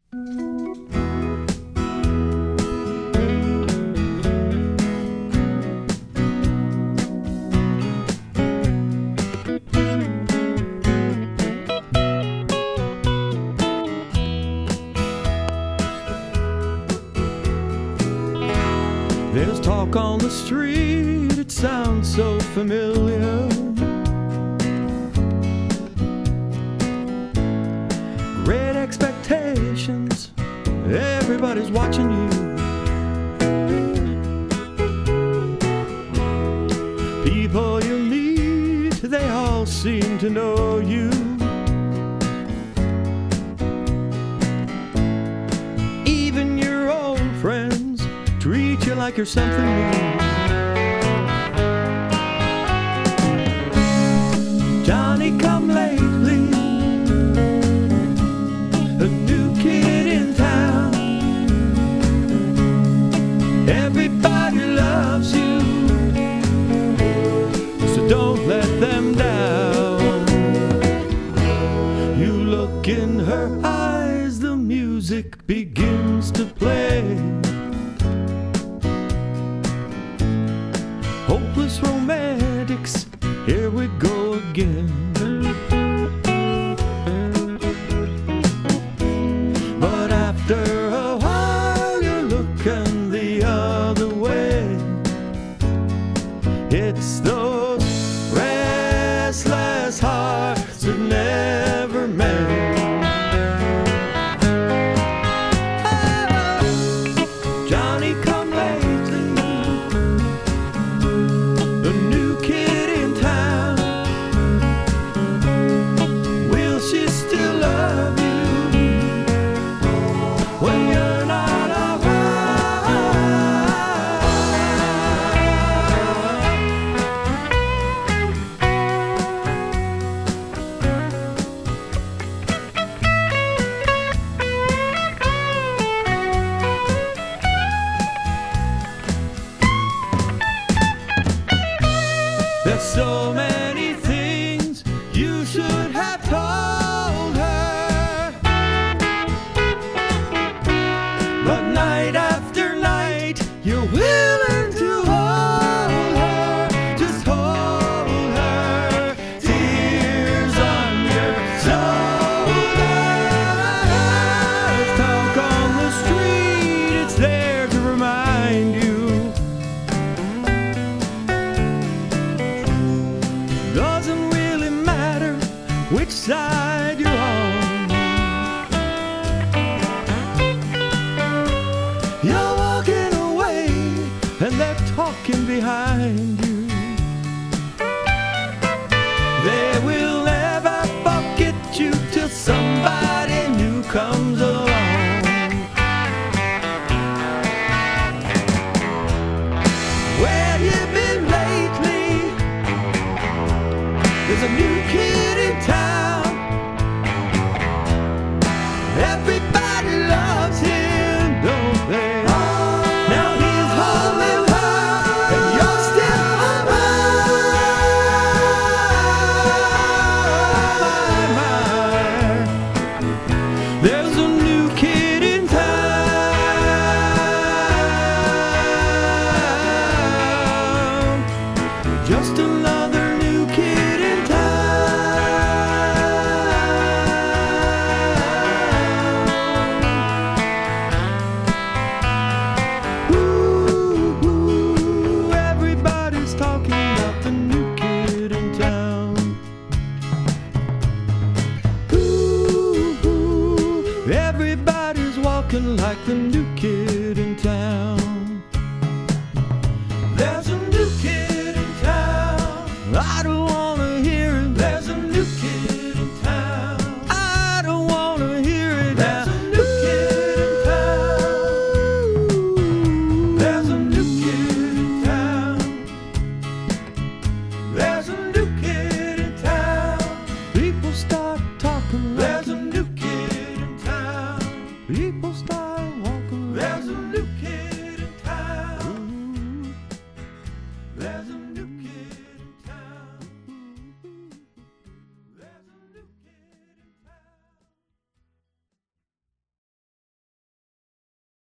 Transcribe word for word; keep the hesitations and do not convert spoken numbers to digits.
There's talk on the street, it sounds so familiar. Great expectations, everybody's watching you. People you meet, they all seem to know you. Even your old friends treat you like you're something new. Johnny come lately, a new kid in town. Everybody loves you, so don't let them down. You look in her eyes, the music begins to play. Hopeless romantics, here we go again. But after a while you're looking the other way. It's those restless hearts that never met. Oh, Johnny come lately, a new kid in town. Will she still love you when you're not around? There's so many things you should have told her, but night after night you're willing to hold her. Just hold her, tears on your shoulders. Talk on the street, it's there to remind you. Doesn't really matter which side you're on. You're walking away and they're talking behind you. They will never forget you till somebody new comes along. Where you been lately? There's a new kid in town. Everybody loves him, don't they? Now he's holding her, and you're still mine. There's a new kid in town. Just another new kid in town. Ooh, ooh, everybody's talking about the new kid in town. Ooh, ooh, everybody's walking like the new kid in town. There's a new kid in town. I don't wanna hear it. There's a new kid in town. I don't wanna hear it. There's a new kid in town. There's a new kid in town. There's a new kid in town. People start talking. There's a new kid in town. People start